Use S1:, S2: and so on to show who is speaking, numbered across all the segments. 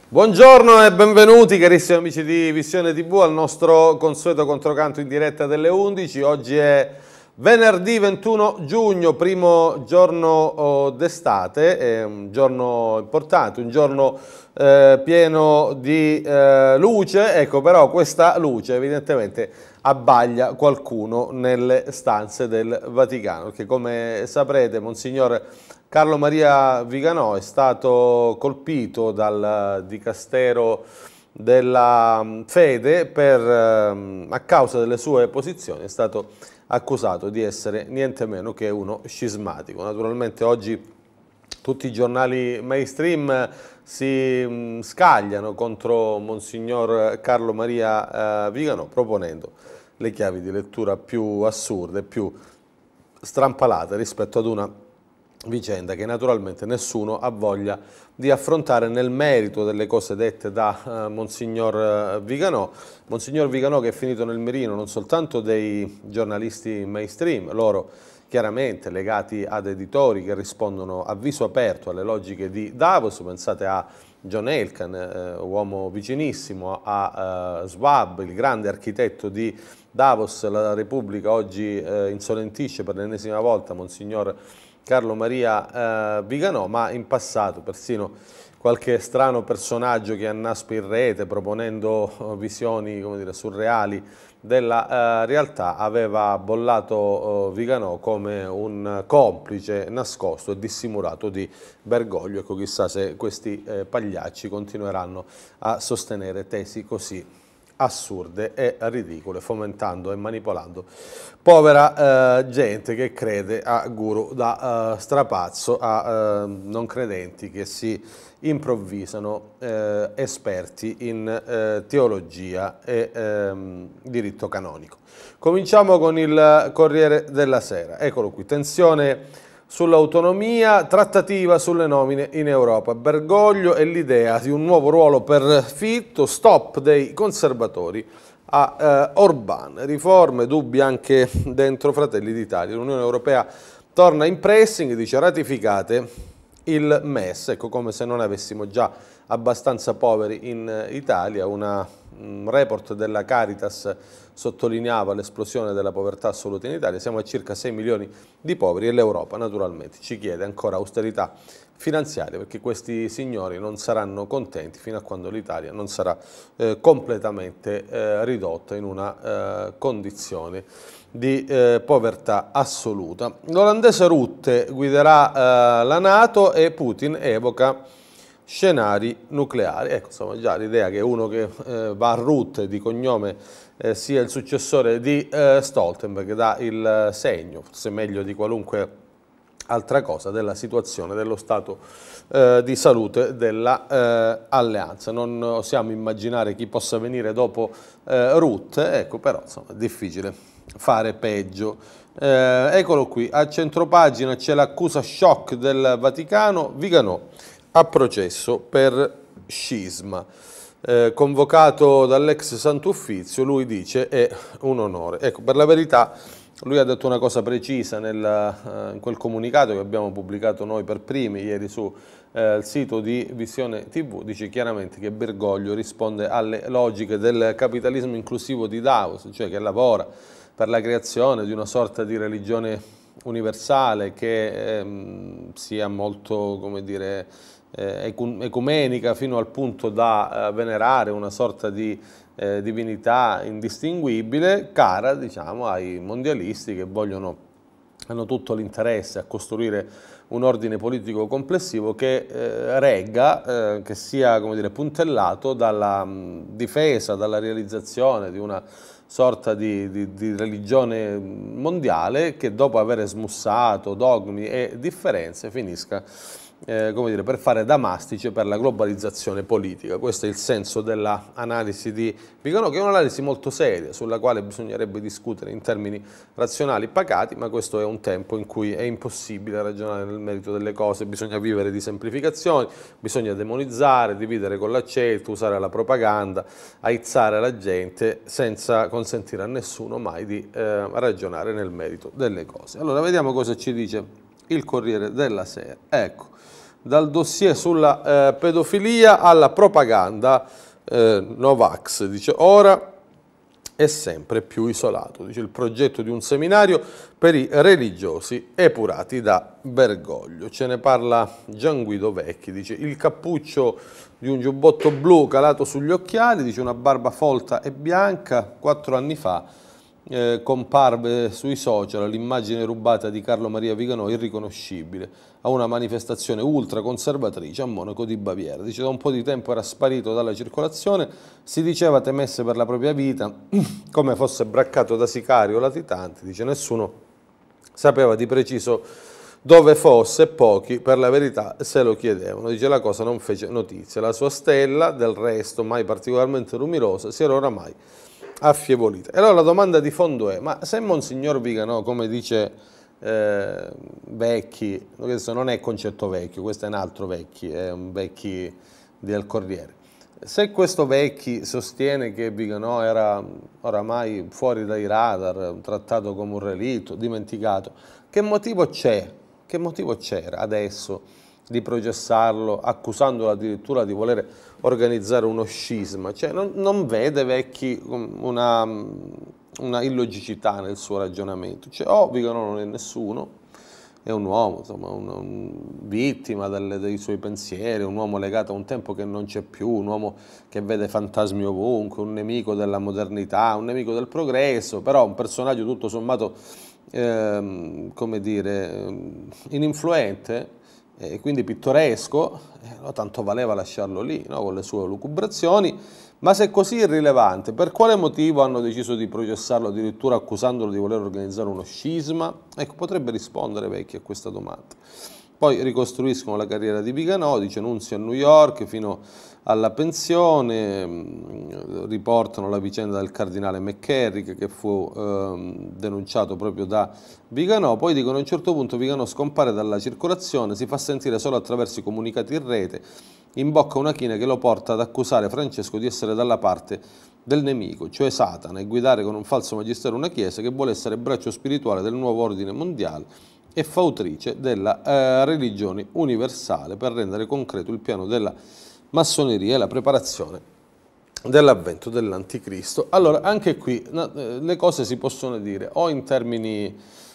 S1: Buongiorno e benvenuti carissimi amici di Visione TV al nostro consueto controcanto in diretta delle 11. Oggi è venerdì 21 giugno, primo giorno d'estate, è un giorno importante, un giorno pieno di luce, ecco, però questa luce evidentemente abbaglia qualcuno nelle stanze del Vaticano, perché come saprete Monsignor Carlo Maria Viganò è stato colpito dal Dicastero della Fede a causa delle sue posizioni, è stato accusato di essere niente meno che uno scismatico. Naturalmente oggi tutti i giornali mainstream si scagliano contro Monsignor Carlo Maria Viganò proponendo le chiavi di lettura più assurde, più strampalate rispetto ad una vicenda che naturalmente nessuno ha voglia di affrontare nel merito delle cose dette da Monsignor Viganò. Monsignor Viganò che è finito nel mirino non soltanto dei giornalisti mainstream, loro chiaramente legati ad editori che rispondono a viso aperto alle logiche di Davos, pensate a John Elkann, uomo vicinissimo a Schwab, il grande architetto di Davos. La Repubblica oggi insolentisce per l'ennesima volta Monsignor Carlo Maria Viganò, ma in passato persino qualche strano personaggio che annaspa in rete proponendo visioni, come dire, surreali della realtà aveva bollato Viganò come un complice nascosto e dissimulato di Bergoglio. Ecco, chissà se questi pagliacci continueranno a sostenere tesi così assurde e ridicole, fomentando e manipolando povera gente che crede a guru da strapazzo, a non credenti che si improvvisano esperti in teologia e diritto canonico. Cominciamo con il Corriere della Sera. Eccolo qui, tensione sull'autonomia, trattativa sulle nomine in Europa, Bergoglio e l'idea di un nuovo ruolo per Fitto, stop dei conservatori a Orbán, riforme, dubbi anche dentro Fratelli d'Italia. L'Unione Europea torna in pressing, dice ratificate il MES, ecco, come se non avessimo già abbastanza poveri in Italia. Un report della Caritas sottolineava l'esplosione della povertà assoluta in Italia, siamo a circa 6 milioni di poveri e l'Europa naturalmente ci chiede ancora austerità finanziaria perché questi signori non saranno contenti fino a quando l'Italia non sarà completamente ridotta in una condizione di povertà assoluta. L'olandese Rutte guiderà la NATO e Putin evoca scenari nucleari. Ecco, insomma, già l'idea che uno che va a Rutte di cognome sia il successore di Stoltenberg dà il segno, forse meglio di qualunque altra cosa, della situazione, dello stato di salute dell'alleanza. Non osiamo immaginare chi possa venire dopo Rutte, ecco, però insomma è difficile fare peggio. Eccolo qui, a centropagina c'è l'accusa shock del Vaticano, Viganò a processo per scisma. Convocato dall'ex Sant'Uffizio, lui dice è un onore. Ecco, per la verità lui ha detto una cosa precisa in quel comunicato che abbiamo pubblicato noi per primi ieri sul sito di Visione TV, dice chiaramente che Bergoglio risponde alle logiche del capitalismo inclusivo di Davos, cioè che lavora per la creazione di una sorta di religione universale che sia molto, come dire, ecumenica fino al punto da venerare una sorta di divinità indistinguibile, cara, diciamo, ai mondialisti che hanno tutto l'interesse a costruire un ordine politico complessivo che regga, che sia, come dire, puntellato dalla difesa, dalla realizzazione di una sorta di religione mondiale che dopo aver smussato dogmi e differenze finisca come dire, per fare da mastice per la globalizzazione politica. Questo è il senso dell'analisi di Viganò, che è un'analisi molto seria, sulla quale bisognerebbe discutere in termini razionali pacati, ma questo è un tempo in cui è impossibile ragionare nel merito delle cose, bisogna vivere di semplificazioni, bisogna demonizzare, dividere con l'accetto, usare la propaganda, aizzare la gente senza consentire a nessuno mai di ragionare nel merito delle cose. Allora vediamo cosa ci dice il Corriere della Sera. Ecco, dal dossier sulla pedofilia alla propaganda Novax, dice ora è sempre più isolato, dice il progetto di un seminario per i religiosi epurati da Bergoglio. Ce ne parla Gian Guido Vecchi, dice il cappuccio di un giubbotto blu calato sugli occhiali, dice una barba folta e bianca, 4 anni fa comparve sui social l'immagine rubata di Carlo Maria Viganò irriconoscibile a una manifestazione ultraconservatrice a Monaco di Baviera. Dice da un po' di tempo era sparito dalla circolazione, si diceva temesse per la propria vita, come fosse braccato da sicari o latitanti, dice nessuno sapeva di preciso dove fosse e pochi per la verità se lo chiedevano. Dice la cosa non fece notizia, la sua stella del resto mai particolarmente luminosa si era oramai affievolita. E allora la domanda di fondo è, ma se Monsignor Viganò, come dice Vecchi, questo non è Concetto Vecchio, questo è un altro Vecchi, è un Vecchi del Corriere, se questo Vecchi sostiene che Viganò era oramai fuori dai radar, trattato come un relitto, dimenticato, che motivo c'è? Che motivo c'era adesso di processarlo, accusandolo addirittura di voler organizzare uno scisma? Cioè, non vede Vecchi una illogicità nel suo ragionamento? Cioè, Viganò non è nessuno, è un uomo, insomma, vittima dei suoi pensieri, un uomo legato a un tempo che non c'è più, un uomo che vede fantasmi ovunque, un nemico della modernità, un nemico del progresso, però un personaggio tutto sommato, come dire, ininfluente, e quindi pittoresco, tanto valeva lasciarlo lì, no, con le sue lucubrazioni. Ma se è così irrilevante, per quale motivo hanno deciso di processarlo addirittura accusandolo di voler organizzare uno scisma? Ecco, potrebbe rispondere Vecchi a questa domanda. Poi ricostruiscono la carriera di Viganò, dice nunzio a New York fino alla pensione, riportano la vicenda del cardinale McCarrick che fu denunciato proprio da Viganò, poi dicono a un certo punto Viganò scompare dalla circolazione, si fa sentire solo attraverso i comunicati in rete, in bocca una china che lo porta ad accusare Francesco di essere dalla parte del nemico, cioè Satana, e guidare con un falso magistero una chiesa che vuole essere braccio spirituale del nuovo ordine mondiale e fautrice della religione universale per rendere concreto il piano della massoneria e la preparazione dell'avvento dell'anticristo. Allora, anche qui le cose si possono dire o in termini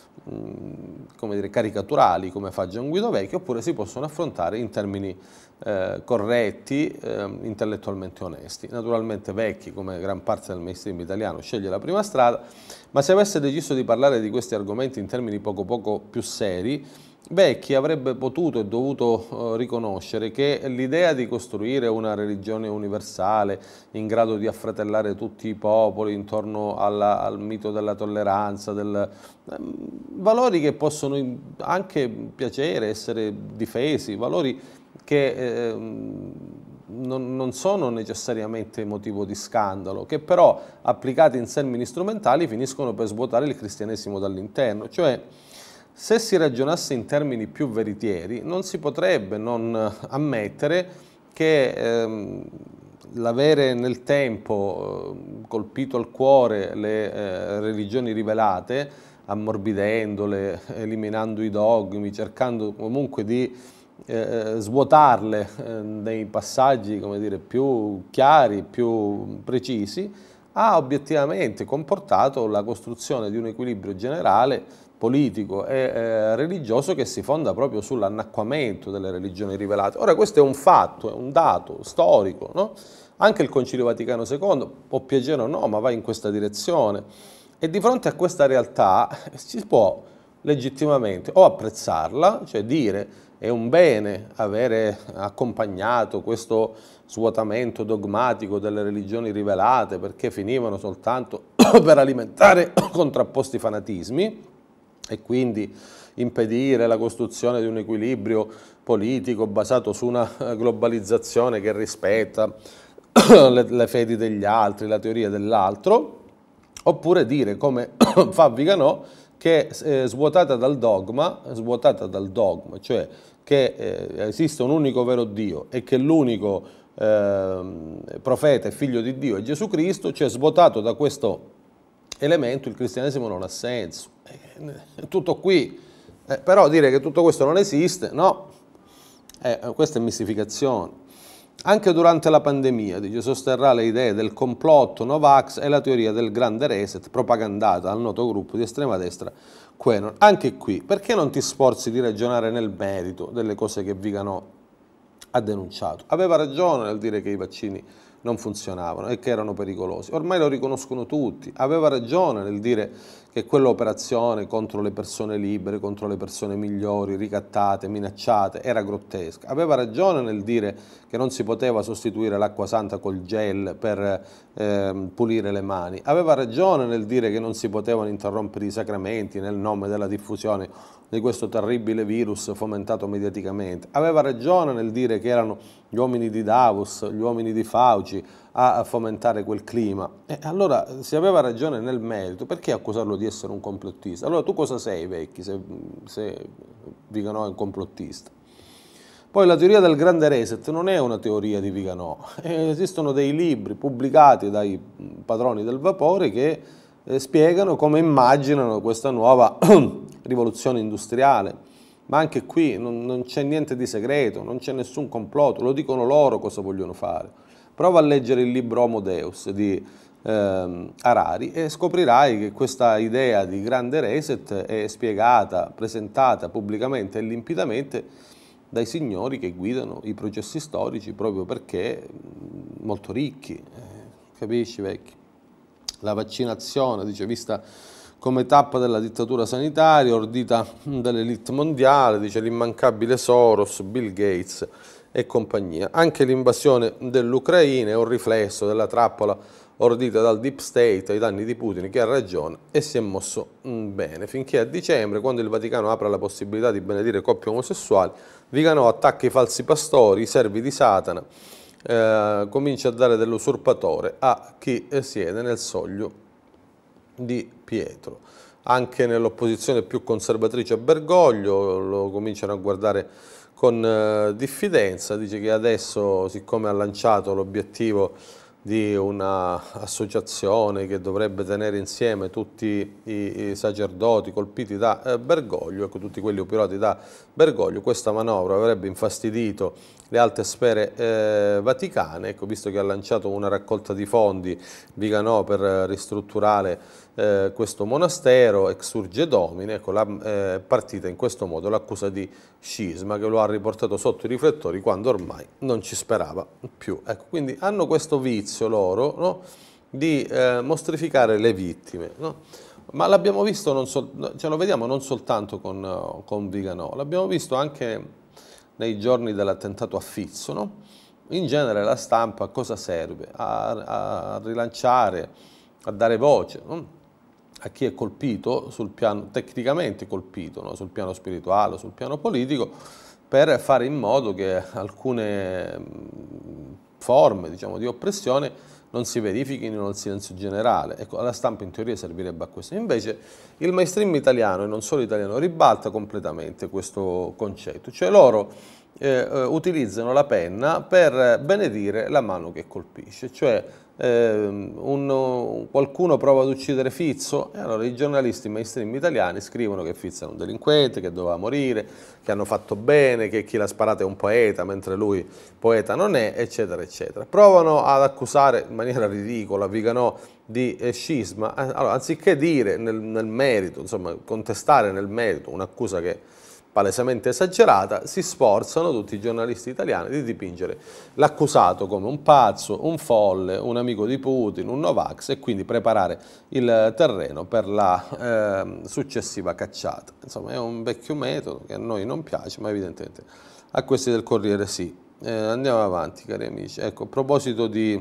S1: come dire, caricaturali, come fa Gian Guido Vecchio, oppure si possono affrontare in termini corretti, intellettualmente onesti. Naturalmente Vecchi, come gran parte del mainstream italiano, sceglie la prima strada, ma se avesse deciso di parlare di questi argomenti in termini poco più seri, Vecchi avrebbe potuto e dovuto riconoscere che l'idea di costruire una religione universale in grado di affratellare tutti i popoli intorno al mito della tolleranza, valori che possono anche piacere, essere difesi, valori che non sono necessariamente motivo di scandalo, che però applicati in termini strumentali finiscono per svuotare il cristianesimo dall'interno. Cioè, se si ragionasse in termini più veritieri, non si potrebbe non ammettere che l'avere nel tempo colpito al cuore le religioni rivelate, ammorbidendole, eliminando i dogmi, cercando comunque di svuotarle nei passaggi, come dire, più chiari, più precisi, ha obiettivamente comportato la costruzione di un equilibrio generale politico e religioso che si fonda proprio sull'annacquamento delle religioni rivelate. Ora questo è un fatto, è un dato storico, no? Anche il Concilio Vaticano II, può piacere o no, ma va in questa direzione, e di fronte a questa realtà si può legittimamente o apprezzarla, cioè dire è un bene avere accompagnato questo svuotamento dogmatico delle religioni rivelate perché finivano soltanto per alimentare contrapposti fanatismi, e quindi impedire la costruzione di un equilibrio politico basato su una globalizzazione che rispetta le fedi degli altri, la teoria dell'altro, oppure dire, come fa Viganò, che svuotata dal dogma, cioè che esiste un unico vero Dio e che l'unico profeta e figlio di Dio è Gesù Cristo, cioè svuotato da questo elemento il cristianesimo non ha senso. Tutto qui, però dire che tutto questo non esiste, no, Questa è mistificazione. Anche durante la pandemia, dice, sosterrà le idee del complotto Novax e la teoria del grande reset propagandata dal noto gruppo di estrema destra Quanon. Anche qui, perché non ti sforzi di ragionare nel merito delle cose che Viganò ha denunciato? Aveva ragione nel dire che i vaccini non funzionavano e che erano pericolosi, ormai lo riconoscono tutti. Aveva ragione nel dire che quell'operazione contro le persone libere, contro le persone migliori, ricattate, minacciate, era grottesca. Aveva ragione nel dire che non si poteva sostituire l'acqua santa col gel per pulire le mani. Aveva ragione nel dire che non si potevano interrompere i sacramenti nel nome della diffusione di questo terribile virus fomentato mediaticamente. Aveva ragione nel dire che erano gli uomini di Davos, gli uomini di Fauci a fomentare quel clima. E allora, se aveva ragione nel merito, perché accusarlo di essere un complottista? Allora tu cosa sei, Vecchi, se Viganò è un complottista? Poi la teoria del grande reset non è una teoria di Viganò, esistono dei libri pubblicati dai padroni del vapore che spiegano come immaginano questa nuova rivoluzione industriale, ma anche qui non c'è niente di segreto, non c'è nessun complotto, lo dicono loro cosa vogliono fare. Prova a leggere il libro Homo Deus di Harari e scoprirai che questa idea di grande reset è spiegata, presentata pubblicamente e limpidamente dai signori che guidano i processi storici proprio perché molto ricchi, capisci, Vecchi? La vaccinazione, dice, vista come tappa della dittatura sanitaria ordita dall'elite mondiale, dice l'immancabile Soros, Bill Gates e compagnia. Anche l'invasione dell'Ucraina è un riflesso della trappola ordita dal Deep State ai danni di Putin, che ha ragione e si è mosso bene, finché a dicembre, quando il Vaticano apre la possibilità di benedire coppie omosessuali, Viganò attacca i falsi pastori, i servi di Satana, comincia a dare dell'usurpatore a chi siede nel soglio di Pietro. Anche nell'opposizione più conservatrice a Bergoglio lo cominciano a guardare con diffidenza, dice che adesso, siccome ha lanciato l'obiettivo di un'associazione che dovrebbe tenere insieme tutti i sacerdoti colpiti da Bergoglio, ecco, tutti quelli operati da Bergoglio, questa manovra avrebbe infastidito le alte sfere vaticane, ecco, visto che ha lanciato una raccolta di fondi Viganò per ristrutturare questo monastero, ex urge domine, ecco, è partita in questo modo l'accusa di scisma che lo ha riportato sotto i riflettori quando ormai non ci sperava più. Ecco, quindi hanno questo vizio loro, no, di mostrificare le vittime, no? Ma l'abbiamo visto, ce lo vediamo non soltanto con Viganò, l'abbiamo visto anche nei giorni dell'attentato a Fizzo, no? In genere la stampa a cosa serve? A rilanciare, a dare voce, no? A chi è colpito sul piano, tecnicamente colpito, no? Sul piano spirituale, sul piano politico, per fare in modo che alcune forme, diciamo, di oppressione non si verifichino nel silenzio generale. Ecco, la stampa in teoria servirebbe a questo. Invece il mainstream italiano, e non solo italiano, ribalta completamente questo concetto. Cioè loro utilizzano la penna per benedire la mano che colpisce. Cioè qualcuno prova ad uccidere Fizzo e allora i giornalisti mainstream italiani scrivono che Fizzo è un delinquente, che doveva morire, che hanno fatto bene, che chi l'ha sparato è un poeta, mentre lui poeta non è, eccetera, eccetera. Provano ad accusare in maniera ridicola Viganò di scisma, allora, anziché dire nel merito, insomma, contestare nel merito un'accusa che è palesemente esagerata, si sforzano tutti i giornalisti italiani di dipingere l'accusato come un pazzo, un folle, un amico di Putin, un Novax e quindi preparare il terreno per la successiva cacciata. Insomma, è un vecchio metodo che a noi non piace, ma evidentemente a questi del Corriere sì. Andiamo avanti, cari amici. Ecco, a proposito di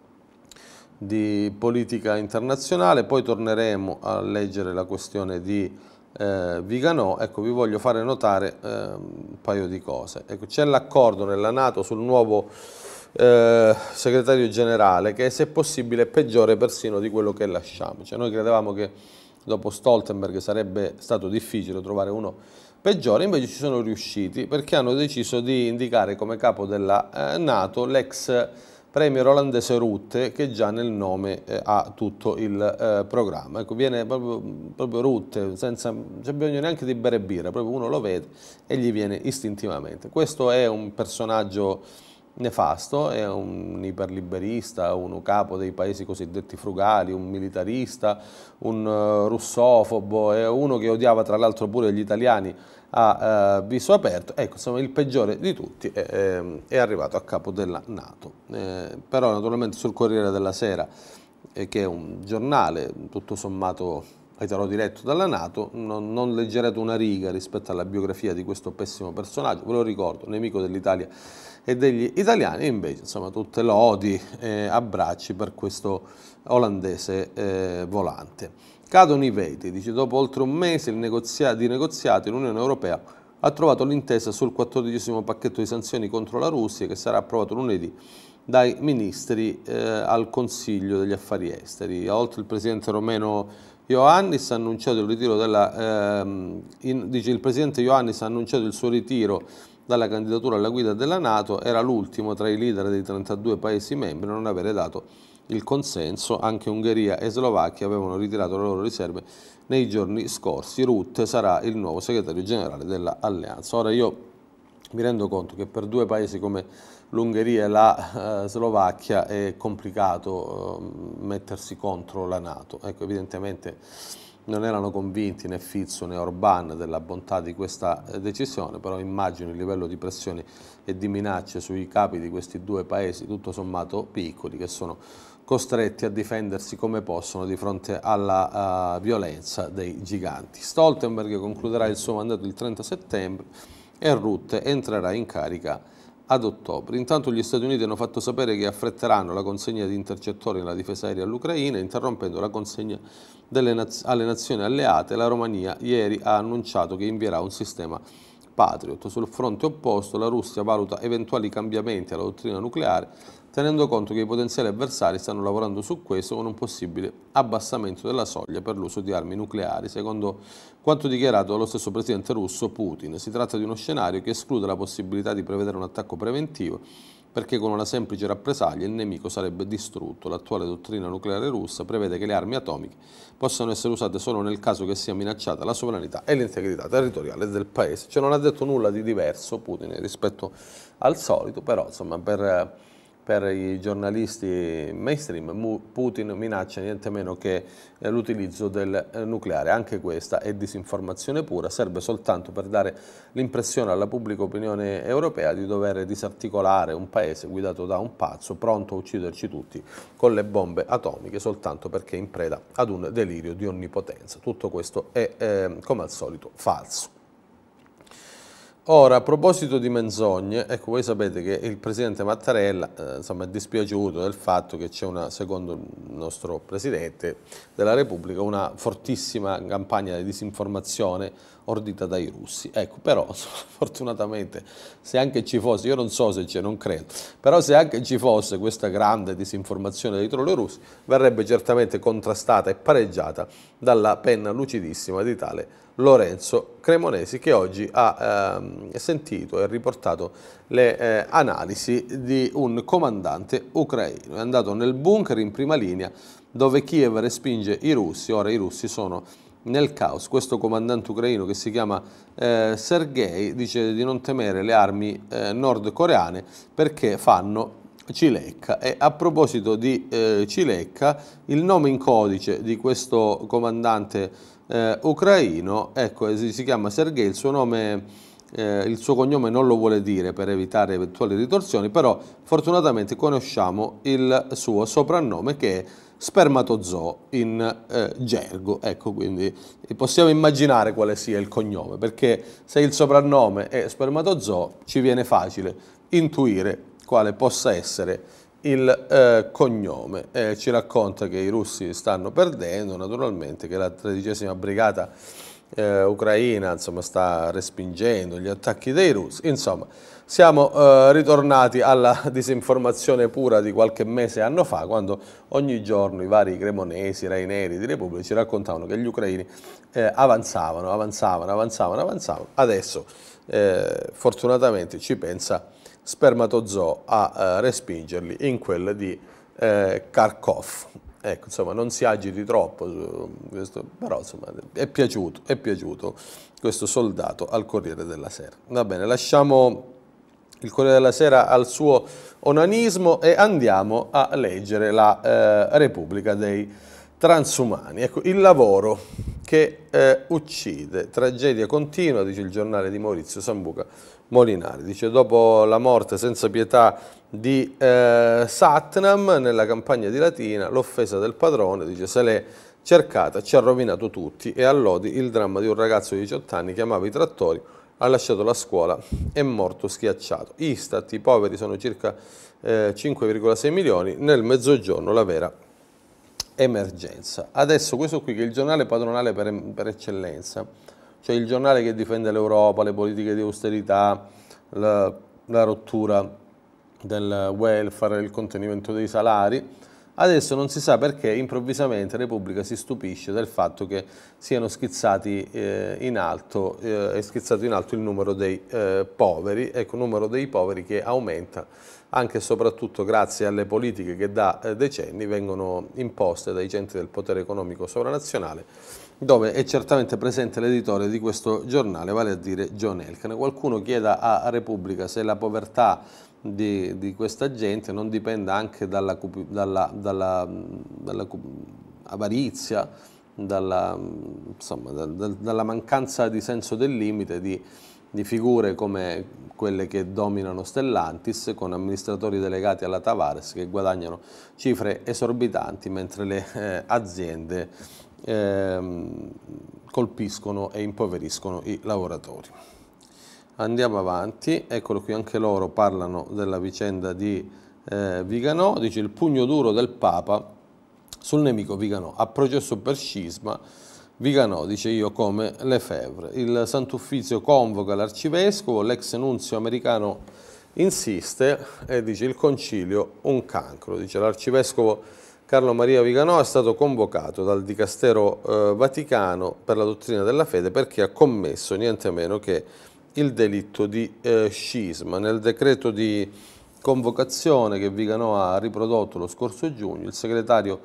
S1: politica internazionale, poi torneremo a leggere la questione di Viganò. Ecco, vi voglio fare notare un paio di cose. Ecco, c'è l'accordo nella NATO sul nuovo segretario generale che, se possibile, è peggiore persino di quello che lasciamo. Cioè, noi credevamo che dopo Stoltenberg sarebbe stato difficile trovare uno peggiore, invece ci sono riusciti perché hanno deciso di indicare come capo della NATO l'ex premier olandese Rutte, che già nel nome ha tutto il programma. Ecco, viene proprio Rutte, senza c'è bisogno neanche di bere birra, proprio uno lo vede e gli viene istintivamente. Questo è un personaggio nefasto, è un iperliberista, un capo dei paesi cosiddetti frugali, un militarista, un russofobo, è uno che odiava tra l'altro pure gli italiani a viso aperto. Ecco, insomma, il peggiore di tutti è arrivato a capo della NATO. Però naturalmente sul Corriere della Sera, che è un giornale tutto sommato eterodiretto dalla NATO, non leggerete una riga rispetto alla biografia di questo pessimo personaggio, ve lo ricordo, nemico dell'Italia e degli italiani, e invece insomma tutte lodi e abbracci per questo olandese volante. Cadono i veti, dice, dopo oltre un mese di negoziati l'Unione Europea ha trovato l'intesa sul 14° pacchetto di sanzioni contro la Russia, che sarà approvato lunedì dai ministri al Consiglio degli Affari Esteri. Oltre il presidente romeno Iohannis ha annunciato il ritiro il presidente Iohannis ha annunciato il suo ritiro dalla candidatura alla guida della NATO, era l'ultimo tra i leader dei 32 Paesi membri a non avere dato il consenso. Anche Ungheria e Slovacchia avevano ritirato le loro riserve nei giorni scorsi. Rutte sarà il nuovo segretario generale dell'alleanza. Ora io mi rendo conto che per due paesi come l'Ungheria e la Slovacchia è complicato mettersi contro la NATO. Ecco, evidentemente non erano convinti né Fizzo né Orbán della bontà di questa decisione, però immagino il livello di pressione e di minacce sui capi di questi due paesi, tutto sommato piccoli, che sono costretti a difendersi come possono di fronte alla violenza dei giganti. Stoltenberg concluderà il suo mandato il 30 settembre e Rutte entrerà in carica ad ottobre. Intanto gli Stati Uniti hanno fatto sapere che affretteranno la consegna di intercettori nella difesa aerea all'Ucraina, interrompendo la consegna alle nazioni alleate. La Romania ieri ha annunciato che invierà un sistema Patriot. Sul fronte opposto la Russia valuta eventuali cambiamenti alla dottrina nucleare, tenendo conto che i potenziali avversari stanno lavorando su questo con un possibile abbassamento della soglia per l'uso di armi nucleari, secondo quanto dichiarato dallo stesso presidente russo Putin. Si tratta di uno scenario che esclude la possibilità di prevedere un attacco preventivo, perché con una semplice rappresaglia il nemico sarebbe distrutto. L'attuale dottrina nucleare russa prevede che le armi atomiche possano essere usate solo nel caso che sia minacciata la sovranità e l'integrità territoriale del paese. Cioè non ha detto nulla di diverso Putin rispetto al solito, però insomma per i giornalisti mainstream Putin minaccia niente meno che l'utilizzo del nucleare. Anche questa è disinformazione pura, serve soltanto per dare l'impressione alla pubblica opinione europea di dover disarticolare un paese guidato da un pazzo pronto a ucciderci tutti con le bombe atomiche soltanto perché è in preda ad un delirio di onnipotenza. Tutto questo è come al solito falso. Ora, a proposito di menzogne, ecco, voi sapete che il presidente Mattarella insomma, è dispiaciuto del fatto che c'è una, secondo il nostro presidente della Repubblica, una fortissima campagna di disinformazione ordita dai russi. Ecco, però fortunatamente se anche ci fosse, io non so se c'è, non credo, però se anche ci fosse questa grande disinformazione dei trolli russi, verrebbe certamente contrastata e pareggiata dalla penna lucidissima di tale Lorenzo Cremonesi, che oggi ha sentito e riportato le analisi di un comandante ucraino. È andato nel bunker in prima linea dove Kiev respinge i russi. Ora i russi sono nel caos. Questo comandante ucraino, che si chiama Sergei, dice di non temere le armi nordcoreane perché fanno cilecca. E a proposito di cilecca, il nome in codice di questo comandante ucraino, ecco, si chiama Sergei, il suo nome, il suo cognome non lo vuole dire per evitare eventuali ritorsioni, però fortunatamente conosciamo il suo soprannome, che è Spermatozoo in gergo. Ecco, quindi possiamo immaginare quale sia il cognome, perché se il soprannome è Spermatozoo ci viene facile intuire quale possa essere il cognome. Ci racconta che i russi stanno perdendo, naturalmente, che la 13ª brigata ucraina insomma, sta respingendo gli attacchi dei russi. Insomma, siamo ritornati alla disinformazione pura di qualche anno fa, quando ogni giorno i vari Cremonesi, Raineri di Repubblica ci raccontavano che gli ucraini avanzavano. Adesso fortunatamente ci pensa spermatozoo a respingerli in quelle di Kharkov. Ecco, insomma, non si agiti troppo su questo, però insomma, è piaciuto questo soldato al Corriere della Sera. Va bene, lasciamo il Corriere della Sera al suo onanismo e andiamo a leggere la Repubblica dei Transumani. Ecco, il lavoro che uccide, tragedia continua, dice il giornale di Maurizio Sambuca Molinari. Dice, dopo la morte senza pietà di Satnam, nella campagna di Latina, l'offesa del padrone, dice, se l'è cercata, ci ha rovinato tutti, e a Lodi il dramma di un ragazzo di 18 anni che amava i trattori, ha lasciato la scuola, è morto schiacciato. Istat, i poveri sono circa 5,6 milioni, nel mezzogiorno la vera emergenza. Adesso questo qui che è il giornale padronale per eccellenza, cioè il giornale che difende l'Europa, le politiche di austerità, la rottura del welfare, il contenimento dei salari. Adesso non si sa perché improvvisamente Repubblica si stupisce del fatto che siano schizzati in alto, è schizzato in alto il numero dei poveri, ecco, il numero dei poveri che aumenta anche e soprattutto grazie alle politiche che da decenni vengono imposte dai centri del potere economico sovranazionale, dove è certamente presente l'editore di questo giornale, vale a dire John Elkann. Qualcuno chieda a Repubblica se la povertà di questa gente non dipenda anche dalla avarizia, dalla mancanza di senso del limite di figure come quelle che dominano Stellantis, con amministratori delegati alla Tavares che guadagnano cifre esorbitanti mentre le aziende colpiscono e impoveriscono i lavoratori. Andiamo avanti, eccolo qui, anche loro parlano della vicenda di Viganò. Dice, il pugno duro del Papa sul nemico Viganò, a processo per scisma. Viganò, dice, io come Lefebvre. Il Sant'Uffizio convoca l'arcivescovo, l'ex nunzio americano insiste e dice, il concilio un cancro. Dice, l'arcivescovo Carlo Maria Viganò è stato convocato dal Dicastero Vaticano per la dottrina della fede perché ha commesso niente meno che il delitto di scisma. Nel decreto di convocazione che Viganò ha riprodotto lo scorso giugno, il segretario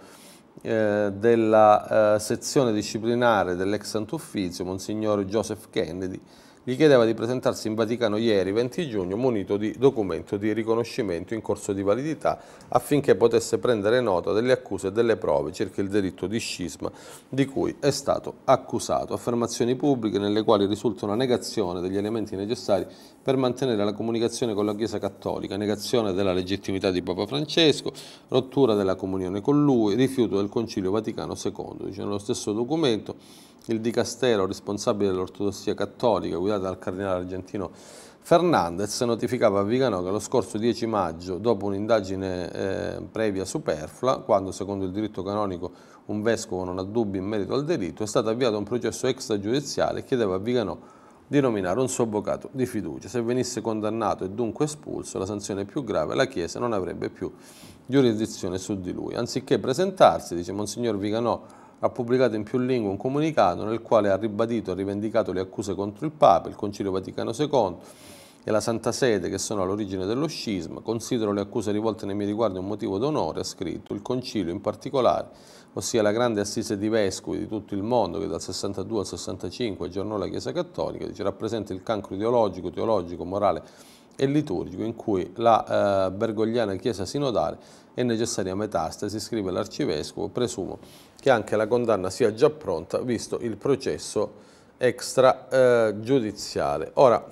S1: della sezione disciplinare dell'ex Sant'Uffizio, Monsignor Joseph Kennedy, gli chiedeva di presentarsi in Vaticano ieri 20 giugno munito di documento di riconoscimento in corso di validità affinché potesse prendere nota delle accuse e delle prove circa il delitto di scisma di cui è stato accusato. Affermazioni pubbliche nelle quali risulta una negazione degli elementi necessari per mantenere la comunicazione con la Chiesa Cattolica, negazione della legittimità di Papa Francesco, rottura della comunione con lui, rifiuto del Concilio Vaticano II. Dice nello stesso documento il Dicastero responsabile dell'ortodossia cattolica, guidato dal cardinale argentino Fernandez, notificava a Viganò che lo scorso 10 maggio, dopo un'indagine previa superflua, quando secondo il diritto canonico un vescovo non ha dubbi in merito al delitto, è stato avviato un processo extragiudiziale e chiedeva a Viganò di nominare un suo avvocato di fiducia. Se venisse condannato e dunque espulso, la sanzione più grave, la Chiesa non avrebbe più giurisdizione su di lui. Anziché presentarsi, dice Monsignor Viganò, ha pubblicato in più lingue un comunicato nel quale ha ribadito e rivendicato le accuse contro il Papa, il Concilio Vaticano II e la Santa Sede che sono all'origine dello scisma. Considero le accuse rivolte nei miei riguardi un motivo d'onore, ha scritto. Il Concilio in particolare, ossia la grande assise di vescovi di tutto il mondo che dal 62 al 65 aggiornò la Chiesa Cattolica, dice, rappresenta il cancro ideologico, teologico, morale e liturgico in cui la bergogliana Chiesa sinodale è necessaria metastasi, scrive l'arcivescovo. Presumo che anche la condanna sia già pronta, visto il processo extragiudiziale. Ora,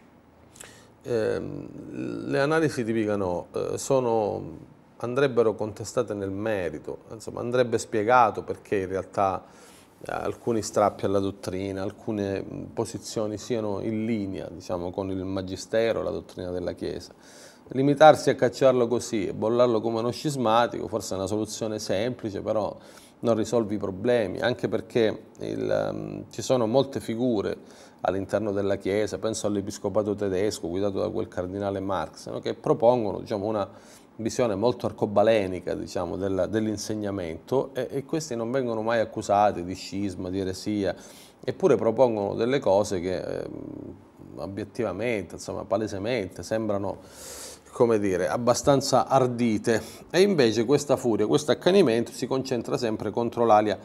S1: le analisi di Viganò andrebbero contestate nel merito, insomma, andrebbe spiegato perché in realtà alcuni strappi alla dottrina, alcune posizioni siano in linea, diciamo, con il magistero, la dottrina della Chiesa. Limitarsi a cacciarlo così e bollarlo come uno scismatico forse è una soluzione semplice, però non risolve i problemi, anche perché ci sono molte figure all'interno della Chiesa, penso all'Episcopato tedesco guidato da quel cardinale Marx, no, che propongono, diciamo, una visione molto arcobalenica, diciamo, dell'insegnamento e questi non vengono mai accusati di scisma, di eresia, eppure propongono delle cose che obiettivamente, insomma palesemente, sembrano, come dire, abbastanza ardite, e invece questa furia, questo accanimento si concentra sempre contro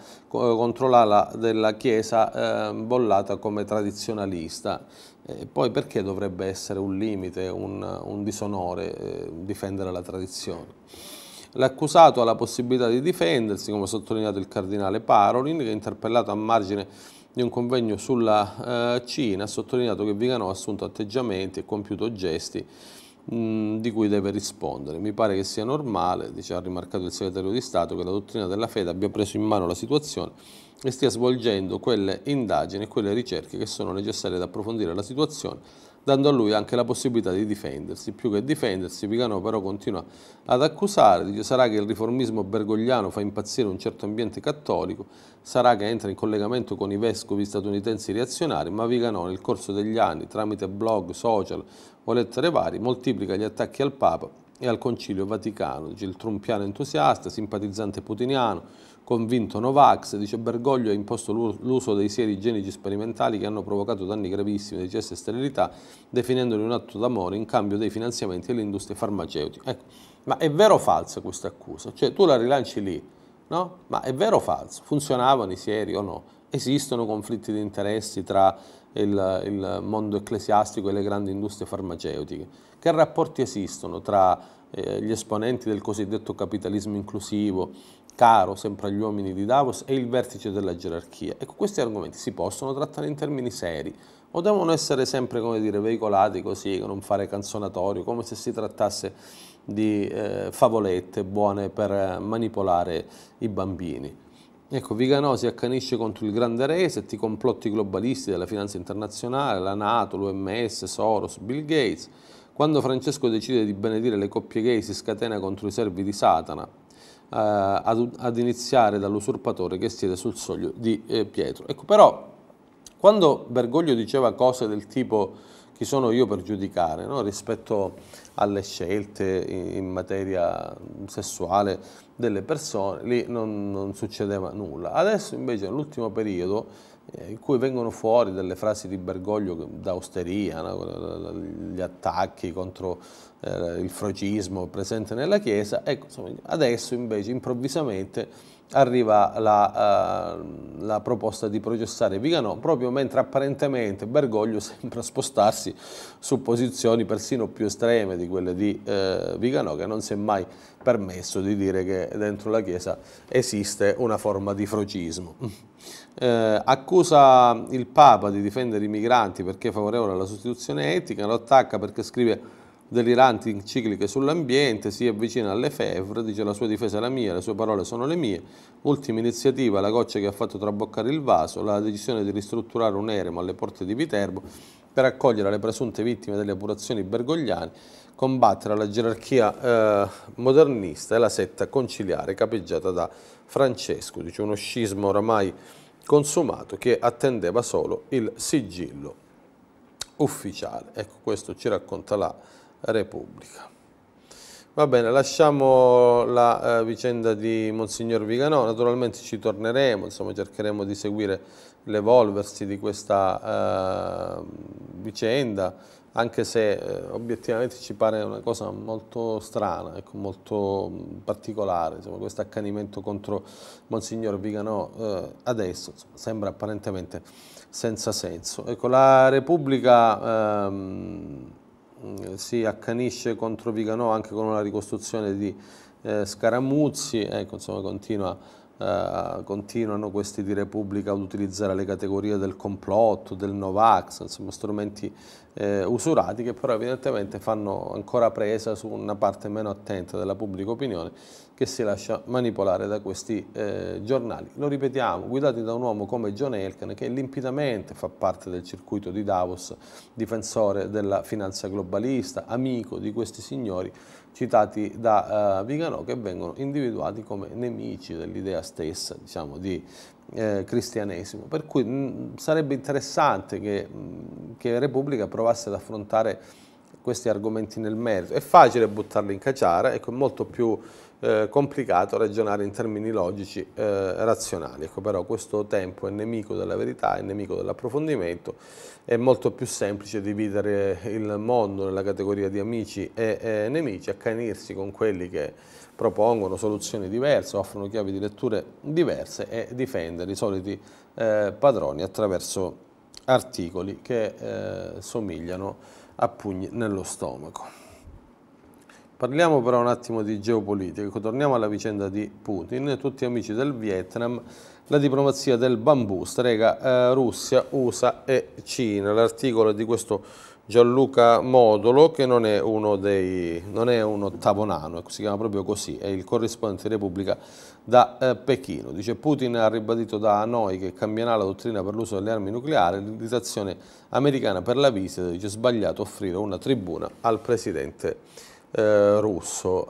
S1: l'ala della Chiesa bollata come tradizionalista. Poi perché dovrebbe essere un limite, un disonore difendere la tradizione? L'accusato ha la possibilità di difendersi, come ha sottolineato il cardinale Parolin, che interpellato a margine di un convegno sulla Cina ha sottolineato che Viganò ha assunto atteggiamenti e compiuto gesti di cui deve rispondere. Mi pare che sia normale, ha rimarcato il segretario di Stato, che la dottrina della fede abbia preso in mano la situazione e stia svolgendo quelle indagini e quelle ricerche che sono necessarie ad approfondire la situazione, dando a lui anche la possibilità di difendersi. Più che difendersi, Viganò però continua ad accusare, dice: sarà che il riformismo bergogliano fa impazzire un certo ambiente cattolico, sarà che entra in collegamento con i vescovi statunitensi reazionari, ma Viganò nel corso degli anni, tramite blog, social o lettere varie, moltiplica gli attacchi al Papa e al Concilio Vaticano, dice il trumpiano entusiasta, simpatizzante putiniano, convinto Novax, dice Bergoglio ha imposto l'uso dei sieri igienici sperimentali che hanno provocato danni gravissimi, decessi e sterilità, definendoli un atto d'amore in cambio dei finanziamenti alle industrie farmaceutiche. Ecco, ma è vero o falsa questa accusa? Cioè tu la rilanci lì, no? Ma è vero o falso? Funzionavano i sieri o no? Esistono conflitti di interessi tra il mondo ecclesiastico e le grandi industrie farmaceutiche? Che rapporti esistono tra gli esponenti del cosiddetto capitalismo inclusivo, caro sempre agli uomini di Davos, e il vertice della gerarchia? Ecco, questi argomenti si possono trattare in termini seri o devono essere sempre, come dire, veicolati così, con un fare canzonatorio, come se si trattasse di favolette buone per manipolare i bambini? Ecco, Viganò si accanisce contro il grande reset, i complotti globalisti della finanza internazionale, la NATO, l'OMS, Soros, Bill Gates. Quando Francesco decide di benedire le coppie gay si scatena contro i servi di Satana, ad iniziare dall'usurpatore che siede sul soglio di Pietro. Ecco, però, quando Bergoglio diceva cose del tipo chi sono io per giudicare, no? Rispetto alle scelte in materia sessuale delle persone, lì non succedeva nulla. Adesso invece nell'ultimo periodo in cui vengono fuori delle frasi di Bergoglio da osteria, no? Gli attacchi contro il frocismo presente nella Chiesa, ecco, insomma, adesso invece improvvisamente arriva la proposta di processare Viganò, proprio mentre apparentemente Bergoglio sembra spostarsi su posizioni persino più estreme di quelle di Viganò, che non si è mai permesso di dire che dentro la Chiesa esiste una forma di frocismo. Accusa il Papa di difendere i migranti perché è favorevole alla sostituzione etica, lo attacca perché scrive deliranti encicliche sull'ambiente, si avvicina alle Fevre, dice la sua difesa è la mia, le sue parole sono le mie. Ultima iniziativa, la goccia che ha fatto traboccare il vaso, la decisione di ristrutturare un eremo alle porte di Viterbo per accogliere le presunte vittime delle epurazioni bergogliane, combattere la gerarchia modernista e la setta conciliare capeggiata da Francesco, dice uno scisma oramai consumato che attendeva solo il sigillo ufficiale. Ecco, questo ci racconta la Repubblica. Va bene, lasciamo la vicenda di Monsignor Viganò, naturalmente ci torneremo, insomma cercheremo di seguire l'evolversi di questa vicenda, anche se obiettivamente ci pare una cosa molto strana, ecco, molto particolare, insomma, questo accanimento contro Monsignor Viganò adesso insomma, sembra apparentemente senza senso. Ecco, la Repubblica si accanisce contro Viganò anche con una ricostruzione di Scaramuzzi, ecco, insomma, continuano questi di Repubblica ad utilizzare le categorie del complotto, del Novax, insomma strumenti usurati che però evidentemente fanno ancora presa su una parte meno attenta della pubblica opinione che si lascia manipolare da questi giornali. Lo ripetiamo, guidati da un uomo come John Elkann, che limpidamente fa parte del circuito di Davos, difensore della finanza globalista, amico di questi signori citati da Viganò, che vengono individuati come nemici dell'idea stessa, diciamo, di cristianesimo. Per cui sarebbe interessante che Repubblica provasse ad affrontare questi argomenti nel merito. È facile buttarli in caciara, ecco, è molto più complicato ragionare in termini logici razionali. Ecco, però questo tempo è nemico della verità, è nemico dell'approfondimento. È molto più semplice dividere il mondo nella categoria di amici e nemici, accanirsi con quelli che propongono soluzioni diverse, offrono chiavi di letture diverse e difendere i soliti padroni attraverso articoli che somigliano a pugni nello stomaco. Parliamo però un attimo di geopolitica, torniamo alla vicenda di Putin, tutti amici del Vietnam, la diplomazia del bambù, strega Russia, USA e Cina. L'articolo è di questo Gianluca Modolo, che non è un ottavo nano, si chiama proprio così, è il corrispondente di Repubblica da Pechino. Dice: Putin ha ribadito da Hanoi che cambierà la dottrina per l'uso delle armi nucleari, l'invitazione americana per la visita, dice sbagliato offrire una tribuna al presidente russo.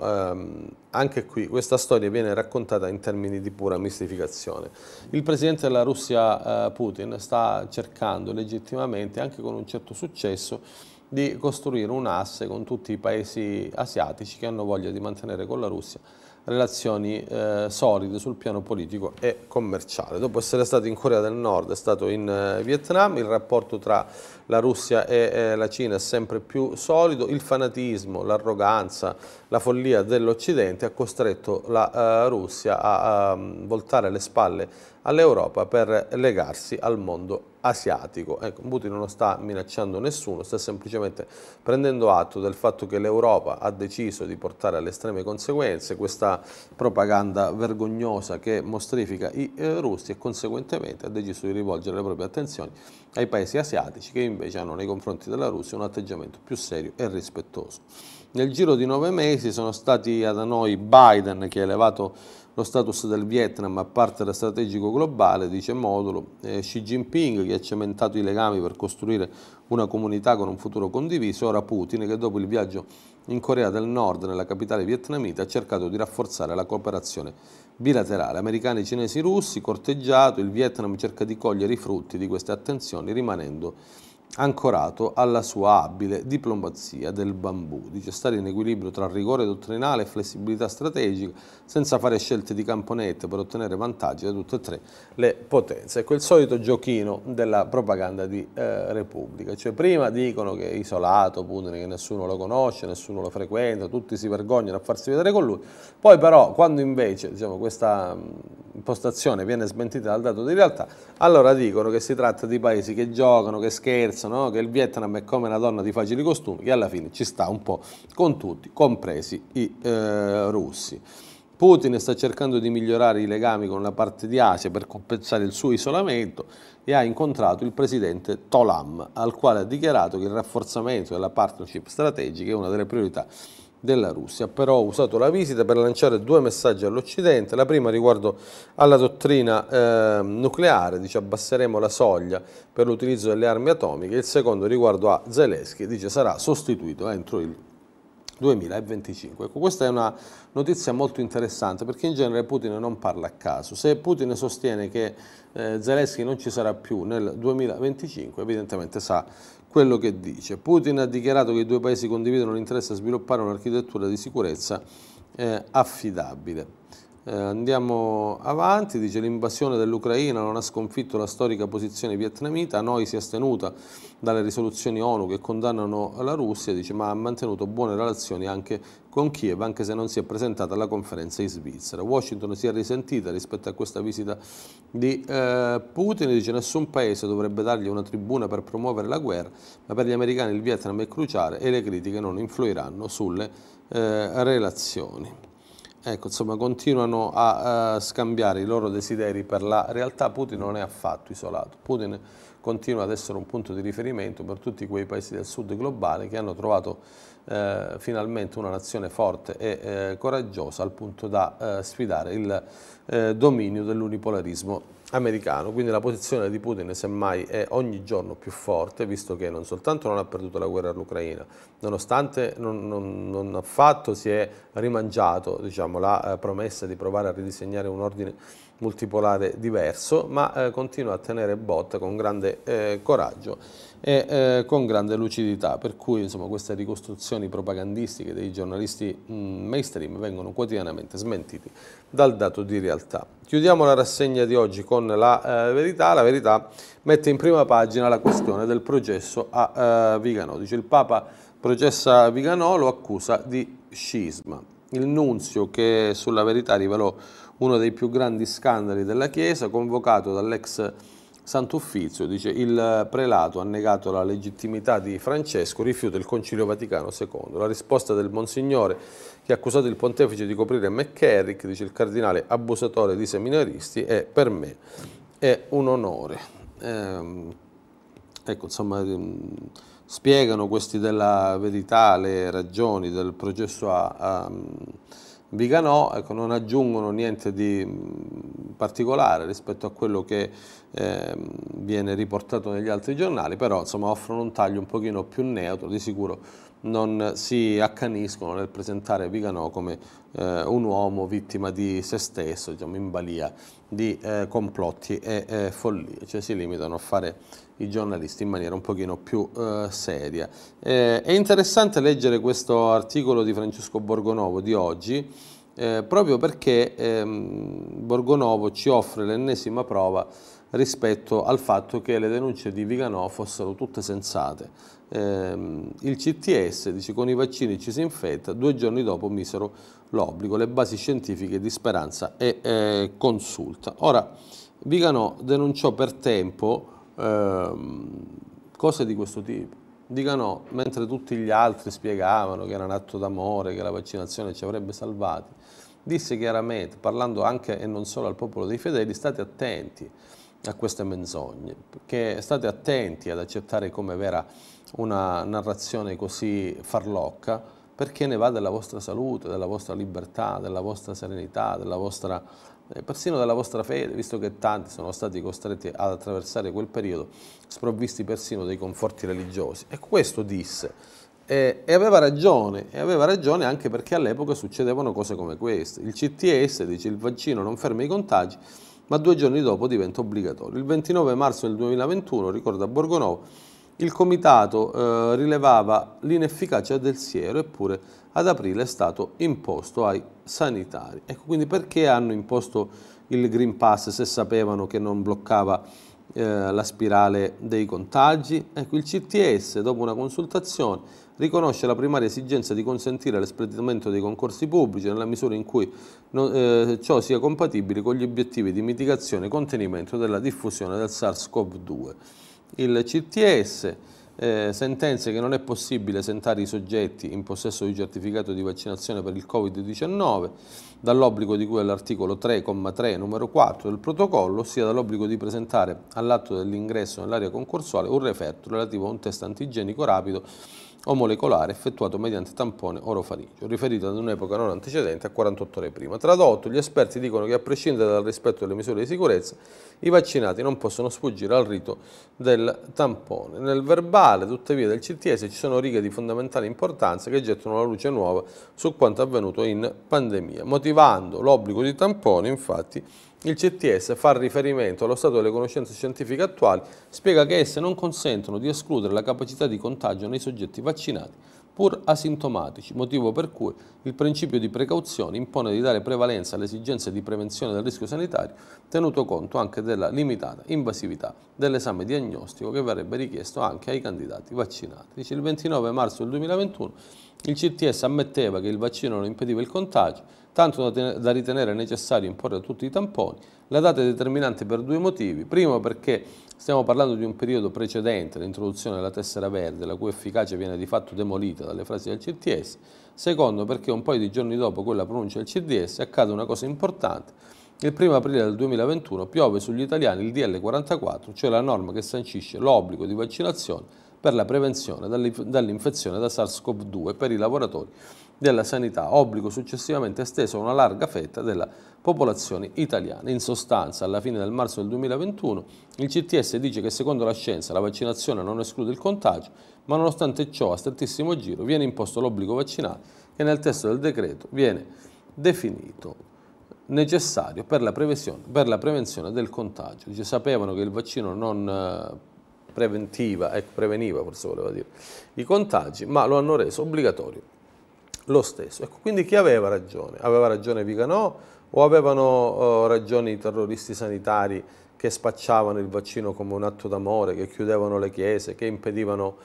S1: Anche qui questa storia viene raccontata in termini di pura mistificazione. Il presidente della Russia Putin sta cercando legittimamente, anche con un certo successo, di costruire un asse con tutti i paesi asiatici che hanno voglia di mantenere con la Russia relazioni solide sul piano politico e commerciale. Dopo essere stato in Corea del Nord, è stato in Vietnam, il rapporto tra la Russia e la Cina è sempre più solido, il fanatismo, l'arroganza, la follia dell'Occidente ha costretto la Russia a voltare le spalle all'Europa per legarsi al mondo asiatico. Ecco, Putin non sta minacciando nessuno, sta semplicemente prendendo atto del fatto che l'Europa ha deciso di portare alle estreme conseguenze questa propaganda vergognosa che mostrifica i russi e conseguentemente ha deciso di rivolgere le proprie attenzioni ai paesi asiatici che invece hanno nei confronti della Russia un atteggiamento più serio e rispettoso. Nel giro di 9 mesi sono stati ad Hanoi Biden, che ha elevato lo status del Vietnam a partner strategico globale, dice Modulo, Xi Jinping, che ha cementato i legami per costruire una comunità con un futuro condiviso, ora Putin, che dopo il viaggio in Corea del Nord, nella capitale vietnamita, ha cercato di rafforzare la cooperazione bilaterale. Americani, cinesi, russi, corteggiato, il Vietnam cerca di cogliere i frutti di queste attenzioni rimanendo ancorato alla sua abile diplomazia del bambù. Dice stare in equilibrio tra rigore dottrinale e flessibilità strategica senza fare scelte di campo nette per ottenere vantaggi da tutte e tre le potenze. Ecco il solito giochino della propaganda di Repubblica, cioè prima dicono che è isolato Putin, che nessuno lo conosce, nessuno lo frequenta, tutti si vergognano a farsi vedere con lui, poi però quando invece questa impostazione viene smentita dal dato di realtà, allora dicono che si tratta di paesi che giocano, che scherzano, che il Vietnam è come una donna di facili costumi, che alla fine ci sta un po' con tutti, compresi i russi. Putin sta cercando di migliorare i legami con la parte di Asia per compensare il suo isolamento e ha incontrato il presidente Tolam, al quale ha dichiarato che il rafforzamento della partnership strategica è una delle priorità della Russia. Però ha usato la visita per lanciare due messaggi all'Occidente. La prima riguardo alla dottrina nucleare, dice abbasseremo la soglia per l'utilizzo delle armi atomiche, il secondo riguardo a Zelensky, dice sarà sostituito entro il 2025. Ecco, questa è una notizia molto interessante perché in genere Putin non parla a caso. Se Putin sostiene che Zelensky non ci sarà più nel 2025, evidentemente sa quello che dice. Putin ha dichiarato che i due paesi condividono l'interesse a sviluppare un'architettura di sicurezza affidabile. Andiamo avanti, dice l'invasione dell'Ucraina non ha sconfitto la storica posizione vietnamita, Hanoi si è astenuta dalle risoluzioni ONU che condannano la Russia, dice, ma ha mantenuto buone relazioni anche con Kiev, anche se non si è presentata alla conferenza in Svizzera. Washington si è risentita rispetto a questa visita di Putin, dice nessun paese dovrebbe dargli una tribuna per promuovere la guerra, ma per gli americani il Vietnam è cruciale e le critiche non influiranno sulle relazioni. Ecco, insomma, continuano a scambiare i loro desideri per la realtà. Putin non è affatto isolato. Putin continua ad essere un punto di riferimento per tutti quei paesi del sud globale che hanno trovato finalmente una nazione forte e coraggiosa al punto da sfidare il dominio dell'unipolarismo americano. Quindi la posizione di Putin semmai è ogni giorno più forte, visto che non soltanto non ha perduto la guerra all'Ucraina, nonostante non affatto si è rimangiato, diciamo, la promessa di provare a ridisegnare un ordine multipolare diverso, ma continua a tenere botta con grande coraggio e con grande lucidità, per cui insomma, queste ricostruzioni propagandistiche dei giornalisti mainstream vengono quotidianamente smentiti dal dato di realtà. Chiudiamo la rassegna di oggi con la Verità. La Verità mette in prima pagina la questione del processo a Viganò. Dice: il Papa processa Viganò, lo accusa di scisma. Il nunzio, che sulla Verità rivelò uno dei più grandi scandali della Chiesa, convocato dall'ex Sant'Uffizio, dice: il prelato ha negato la legittimità di Francesco, rifiuta il Concilio Vaticano II. La risposta del Monsignore, che ha accusato il pontefice di coprire McCarrick, dice il cardinale abusatore di seminaristi, e per me è un onore. Ecco, insomma, spiegano questi della Verità le ragioni del processo a Viganò, ecco, non aggiungono niente di particolare rispetto a quello che viene riportato negli altri giornali, però insomma offrono un taglio un pochino più neutro, di sicuro non si accaniscono nel presentare Viganò come un uomo vittima di se stesso, diciamo, in balia di complotti e follie, cioè si limitano a fare i giornalisti in maniera un pochino più seria. È interessante leggere questo articolo di Francesco Borgonovo di oggi, proprio perché Borgonovo ci offre l'ennesima prova rispetto al fatto che le denunce di Viganò fossero tutte sensate. Il CTS dice: con i vaccini ci si infetta, 2 giorni dopo misero l'obbligo, le basi scientifiche di Speranza e Consulta. Ora, Viganò denunciò per tempo cose di questo tipo. Viganò, mentre tutti gli altri spiegavano che era un atto d'amore, che la vaccinazione ci avrebbe salvati, disse chiaramente, parlando anche e non solo al popolo dei fedeli: state attenti a queste menzogne, perché state attenti ad accettare come vera una narrazione così farlocca, perché ne va della vostra salute, della vostra libertà, della vostra serenità, della vostra, persino della vostra fede, visto che tanti sono stati costretti ad attraversare quel periodo sprovvisti persino dei conforti religiosi. E questo disse. E aveva ragione anche perché all'epoca succedevano cose come queste. Il CTS dice: il vaccino non ferma i contagi, ma 2 giorni dopo diventa obbligatorio. Il 29 marzo del 2021, ricorda Borgonovo, il comitato rilevava l'inefficacia del siero, eppure ad aprile è stato imposto ai sanitari. Ecco, quindi perché hanno imposto il Green Pass se sapevano che non bloccava la spirale dei contagi? Ecco, il CTS, dopo una consultazione, riconosce la primaria esigenza di consentire l'espletamento dei concorsi pubblici nella misura in cui ciò sia compatibile con gli obiettivi di mitigazione e contenimento della diffusione del SARS-CoV-2. Il CTS sentenzia che non è possibile esentare i soggetti in possesso di certificato di vaccinazione per il Covid-19 dall'obbligo di cui all'articolo 3,3 numero 4 del protocollo, ossia dall'obbligo di presentare all'atto dell'ingresso nell'area concorsuale un referto relativo a un test antigenico rapido o molecolare effettuato mediante tampone orofaringeo, riferito ad un'epoca non antecedente a 48 ore prima. Tradotto, gli esperti dicono che a prescindere dal rispetto delle misure di sicurezza, i vaccinati non possono sfuggire al rito del tampone. Nel verbale, tuttavia, del CTS ci sono righe di fondamentale importanza che gettano la luce nuova su quanto avvenuto in pandemia. Motivando l'obbligo di tampone, infatti, il CTS fa riferimento allo stato delle conoscenze scientifiche attuali, spiega che esse non consentono di escludere la capacità di contagio nei soggetti vaccinati, pur asintomatici, motivo per cui il principio di precauzione impone di dare prevalenza alle esigenze di prevenzione del rischio sanitario, tenuto conto anche della limitata invasività dell'esame diagnostico che verrebbe richiesto anche ai candidati vaccinati. Dice: il 29 marzo del 2021 il CTS ammetteva che il vaccino non impediva il contagio, tanto da ritenere necessario imporre a tutti i tamponi. La data è determinante per 2 motivi. Primo, perché stiamo parlando di un periodo precedente all'introduzione della tessera verde, la cui efficacia viene di fatto demolita dalle frasi del CTS. Secondo, perché un paio di giorni dopo quella pronuncia del CTS accade una cosa importante. Il 1 aprile del 2021 piove sugli italiani il DL 44, cioè la norma che sancisce l'obbligo di vaccinazione per la prevenzione dall'infezione da SARS-CoV-2 per i lavoratori della sanità, obbligo successivamente esteso a una larga fetta della popolazione italiana. In sostanza, alla fine del marzo del 2021, il CTS dice che secondo la scienza la vaccinazione non esclude il contagio, ma nonostante ciò, a strettissimo giro, viene imposto l'obbligo vaccinale che nel testo del decreto viene definito necessario per la prevenzione del contagio. Dice: sapevano che il vaccino non preveniva forse voleva dire, i contagi, ma lo hanno reso obbligatorio lo stesso. Ecco, quindi chi aveva ragione? Aveva ragione Viganò o avevano ragione i terroristi sanitari che spacciavano il vaccino come un atto d'amore, che chiudevano le chiese, che impedivano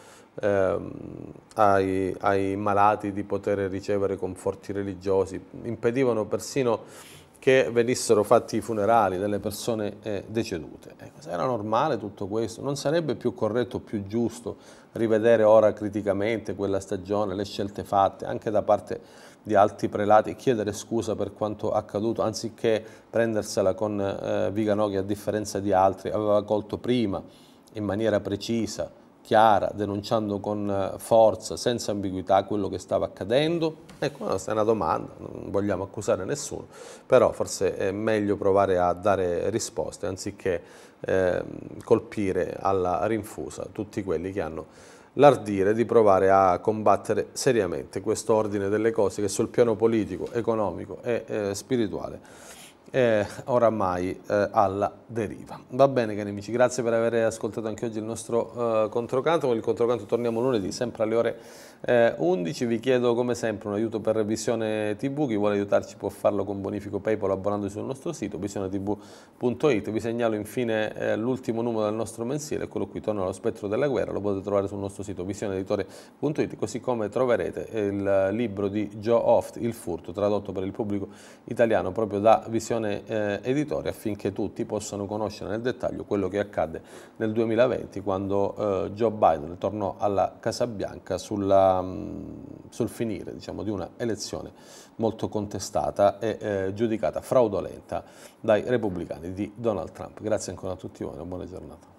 S1: ai malati di poter ricevere conforti religiosi, impedivano persino che venissero fatti i funerali delle persone decedute. Ecco, se era normale tutto questo, non sarebbe più corretto, più giusto rivedere ora criticamente quella stagione, le scelte fatte anche da parte di alti prelati e chiedere scusa per quanto accaduto, anziché prendersela con Viganò, che a differenza di altri aveva colto prima in maniera precisa, chiara, denunciando con forza, senza ambiguità quello che stava accadendo? Ecco, questa è una domanda, non vogliamo accusare nessuno, però forse è meglio provare a dare risposte anziché colpire alla rinfusa tutti quelli che hanno l'ardire di provare a combattere seriamente questo ordine delle cose che sul piano politico, economico e spirituale oramai alla deriva. Va bene cari amici, grazie per aver ascoltato anche oggi il nostro controcanto. Con il controcanto torniamo lunedì, sempre alle ore 11. Vi chiedo come sempre un aiuto per Visione TV, chi vuole aiutarci può farlo con bonifico PayPal abbonandosi sul nostro sito visionetv.it. Vi segnalo infine l'ultimo numero del nostro mensile, quello qui, Torno allo spettro della guerra, lo potete trovare sul nostro sito visioneeditore.it, così come troverete il libro di Joe Oft, Il furto, tradotto per il pubblico italiano proprio da Visione Editore, affinché tutti possano conoscere nel dettaglio quello che accadde nel 2020 quando Joe Biden tornò alla Casa Bianca sul finire, diciamo, di una elezione molto contestata e giudicata fraudolenta dai repubblicani di Donald Trump. Grazie ancora a tutti voi, una buona giornata.